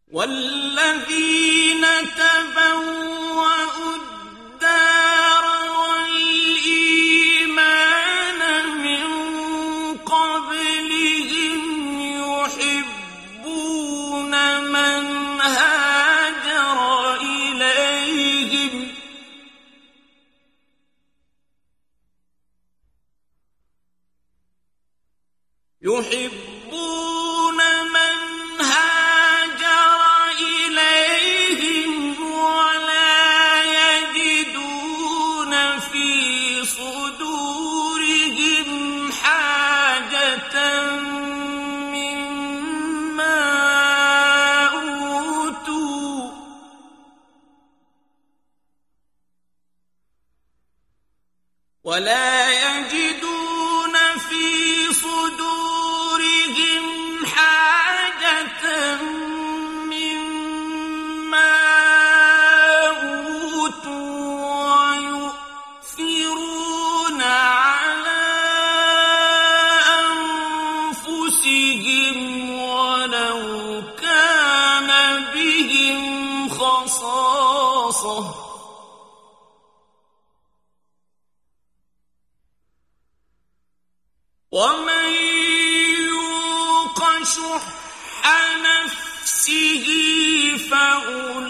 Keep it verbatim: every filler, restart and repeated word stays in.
والذين تبوأوا الدار والإيمان من قبلهم يحبون من هاجر إليهم يحبون من هاجر إليهم ولا يجدون في صدورهم حاجة مما أوتوا ولا يجدون في صدورهم حاجة مما أوتوا ويؤثرون على أنفسهم ولو كان بهم خصاصة ومن يوق شح نفسه فأولئك